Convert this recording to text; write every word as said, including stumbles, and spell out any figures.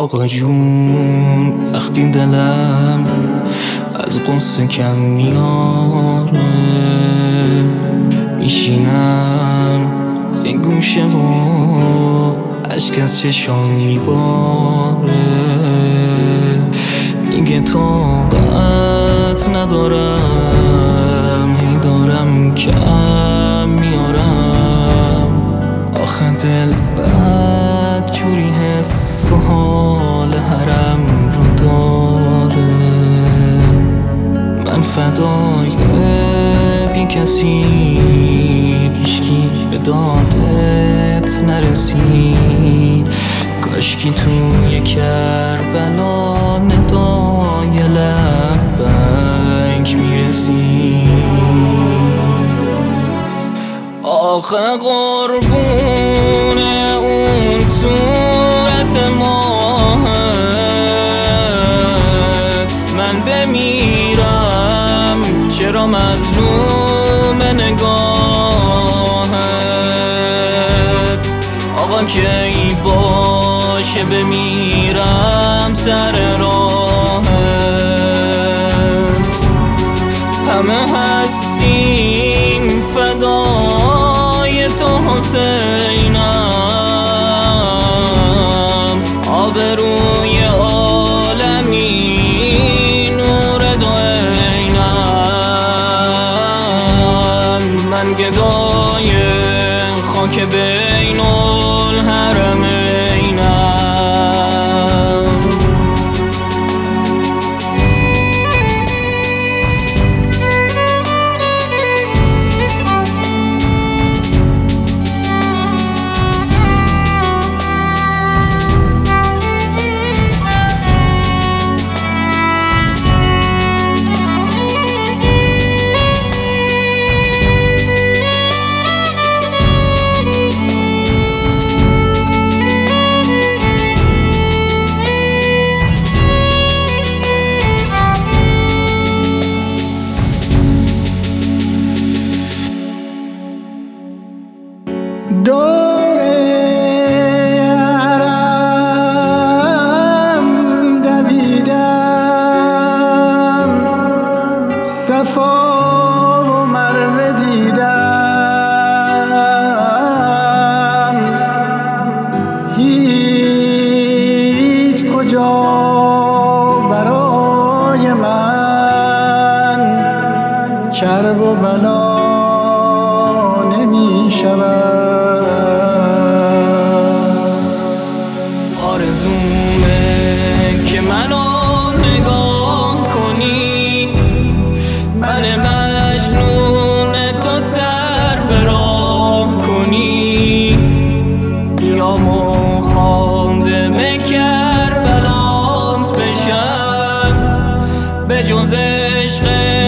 آقا جون وقتی دلم از قصه کم میاره، میشینم یه گوشه و عشق از چشام میباره. دیگه طاقت ندارم، هی دارم کم میارم. آخه دل بد جوری حس و حال حرم رو داره. من فدای بی کسی، هیچکی به دادت نرسید. کاشکی توی کربلا ندای لبک میرسید. آخه قربون اون صورت ماهت من بمیرم، چرا مظلوم نگاهت. آقا کی باشه بمیرم سر راهت. همه هستیم فدای تو حسینم، آبروی عالمی نور دو عینم. من گدای خاک بین الحرمینم. دور حرم دویدم، صفا و مروه دیدم. هیچ کجا برای من کرب و بلا نمی شود. آرزومه که منو نگاه کنی، من مجنون تو سر به راه کنی. یا مخادم کربلات بشم، به جز عشق